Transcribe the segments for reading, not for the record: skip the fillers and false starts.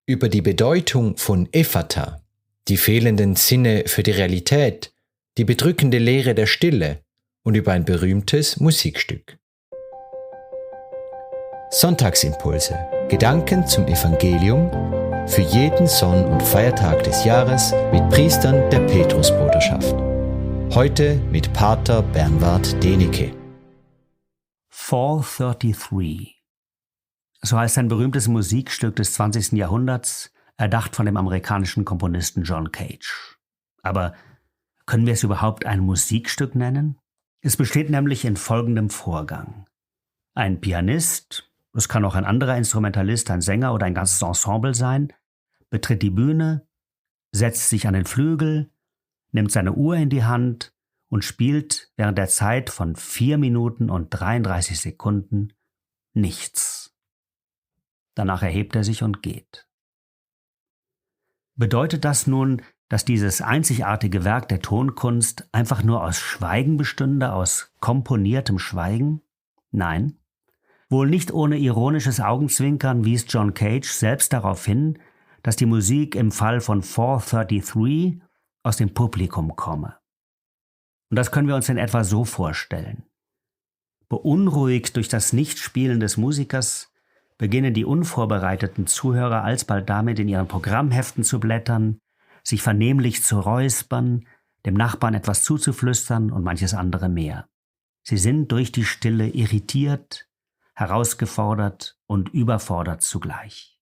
über die Bedeutung von Ephata, die fehlenden Sinne für die Realität, die bedrückende Leere der Stille und über ein berühmtes Musikstück. Sonntagsimpulse, Gedanken zum Evangelium für jeden Sonn- und Feiertag des Jahres mit Priestern der Petrusbruderschaft. Heute mit Pater Bernward Denecke. 433. So heißt ein berühmtes Musikstück des 20. Jahrhunderts, erdacht von dem amerikanischen Komponisten John Cage. Aber können wir es überhaupt ein Musikstück nennen? Es besteht nämlich in folgendem Vorgang. Ein Pianist, es kann auch ein anderer Instrumentalist, ein Sänger oder ein ganzes Ensemble sein, betritt die Bühne, setzt sich an den Flügel, nimmt seine Uhr in die Hand und spielt während der Zeit von 4 Minuten und 33 Sekunden nichts. Danach erhebt er sich und geht. Bedeutet das nun, dass dieses einzigartige Werk der Tonkunst einfach nur aus Schweigen bestünde, aus komponiertem Schweigen? Nein. Wohl nicht ohne ironisches Augenzwinkern wies John Cage selbst darauf hin, dass die Musik im Fall von 433 aus dem Publikum komme. Und das können wir uns in etwa so vorstellen. Beunruhigt durch das Nichtspielen des Musikers beginnen die unvorbereiteten Zuhörer alsbald damit, in ihren Programmheften zu blättern, sich vernehmlich zu räuspern, dem Nachbarn etwas zuzuflüstern und manches andere mehr. Sie sind durch die Stille irritiert, herausgefordert und überfordert zugleich.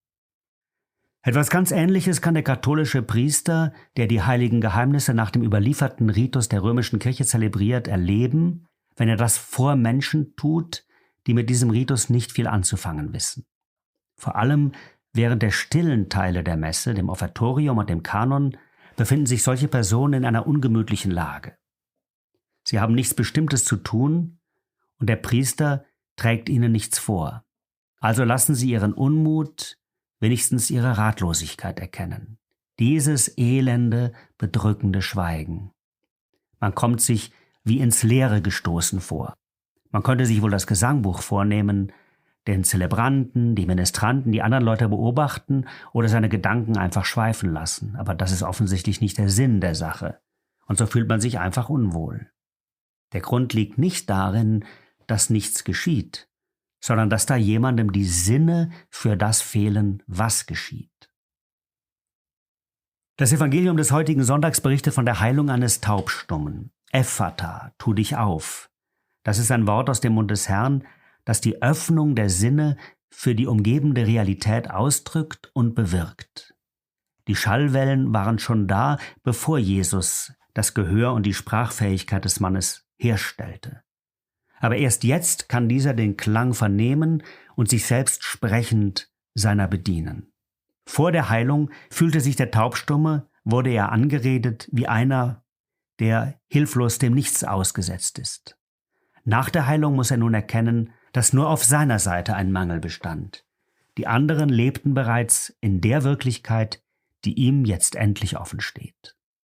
Etwas ganz Ähnliches kann der katholische Priester, der die heiligen Geheimnisse nach dem überlieferten Ritus der römischen Kirche zelebriert, erleben, wenn er das vor Menschen tut, die mit diesem Ritus nicht viel anzufangen wissen. Vor allem während der stillen Teile der Messe, dem Offertorium und dem Kanon, befinden sich solche Personen in einer ungemütlichen Lage. Sie haben nichts Bestimmtes zu tun und der Priester trägt ihnen nichts vor. Also lassen sie ihren Unmut, wenigstens ihre Ratlosigkeit erkennen. Dieses elende, bedrückende Schweigen. Man kommt sich wie ins Leere gestoßen vor. Man könnte sich wohl das Gesangbuch vornehmen, den Zelebranten, die Ministranten, die anderen Leute beobachten oder seine Gedanken einfach schweifen lassen. Aber das ist offensichtlich nicht der Sinn der Sache. Und so fühlt man sich einfach unwohl. Der Grund liegt nicht darin, dass nichts geschieht, sondern dass da jemandem die Sinne für das fehlen, was geschieht. Das Evangelium des heutigen Sonntags berichtet von der Heilung eines Taubstummen. Ephata, tu dich auf. Das ist ein Wort aus dem Mund des Herrn, das die Öffnung der Sinne für die umgebende Realität ausdrückt und bewirkt. Die Schallwellen waren schon da, bevor Jesus das Gehör und die Sprachfähigkeit des Mannes herstellte. Aber erst jetzt kann dieser den Klang vernehmen und sich selbst sprechend seiner bedienen. Vor der Heilung fühlte sich der Taubstumme, wurde er angeredet wie einer, der hilflos dem Nichts ausgesetzt ist. Nach der Heilung muss er nun erkennen, dass nur auf seiner Seite ein Mangel bestand. Die anderen lebten bereits in der Wirklichkeit, die ihm jetzt endlich offen steht.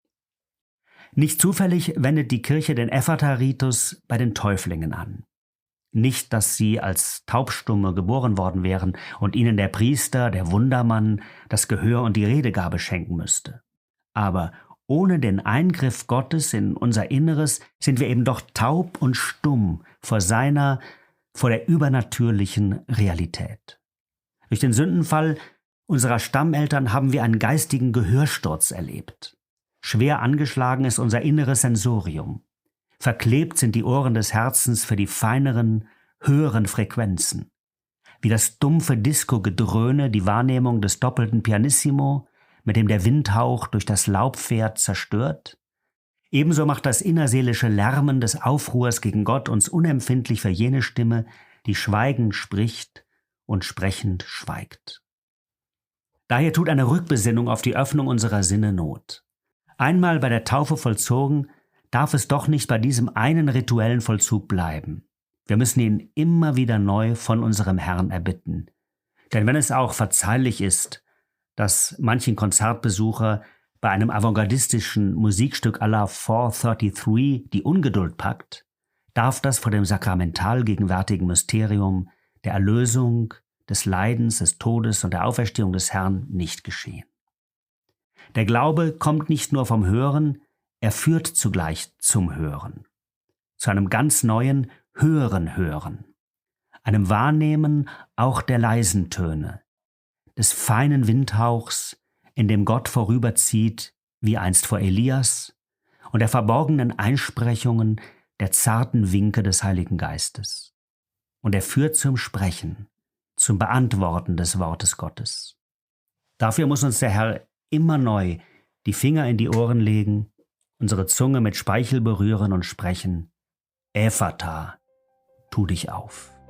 Nicht zufällig wendet die Kirche den Ephata-Ritus bei den Täuflingen an. Nicht, dass sie als Taubstumme geboren worden wären und ihnen der Priester, der Wundermann, das Gehör und die Redegabe schenken müsste. Aber ohne den Eingriff Gottes in unser Inneres sind wir eben doch taub und stumm vor der übernatürlichen Realität. Durch den Sündenfall unserer Stammeltern haben wir einen geistigen Gehörsturz erlebt. Schwer angeschlagen ist unser inneres Sensorium. Verklebt sind die Ohren des Herzens für die feineren, höheren Frequenzen. Wie das dumpfe Disco-Gedröhne die Wahrnehmung des doppelten Pianissimo, mit dem der Windhauch durch das Laub fährt, zerstört. Ebenso macht das innerseelische Lärmen des Aufruhrs gegen Gott uns unempfindlich für jene Stimme, die schweigend spricht und sprechend schweigt. Daher tut eine Rückbesinnung auf die Öffnung unserer Sinne Not. Einmal bei der Taufe vollzogen, darf es doch nicht bei diesem einen rituellen Vollzug bleiben. Wir müssen ihn immer wieder neu von unserem Herrn erbitten. Denn wenn es auch verzeihlich ist, dass manchen Konzertbesucher bei einem avantgardistischen Musikstück à la 433 die Ungeduld packt, darf das vor dem sakramental gegenwärtigen Mysterium der Erlösung, des Leidens, des Todes und der Auferstehung des Herrn nicht geschehen. Der Glaube kommt nicht nur vom Hören, er führt zugleich zum Hören, zu einem ganz neuen, höheren Hören, einem Wahrnehmen auch der leisen Töne, des feinen Windhauchs, in dem Gott vorüberzieht, wie einst vor Elias, und der verborgenen Einsprechungen, der zarten Winke des Heiligen Geistes. Und er führt zum Sprechen, zum Beantworten des Wortes Gottes. Dafür muss uns der Herr immer neu die Finger in die Ohren legen, unsere Zunge mit Speichel berühren und sprechen: Ephata, tu dich auf.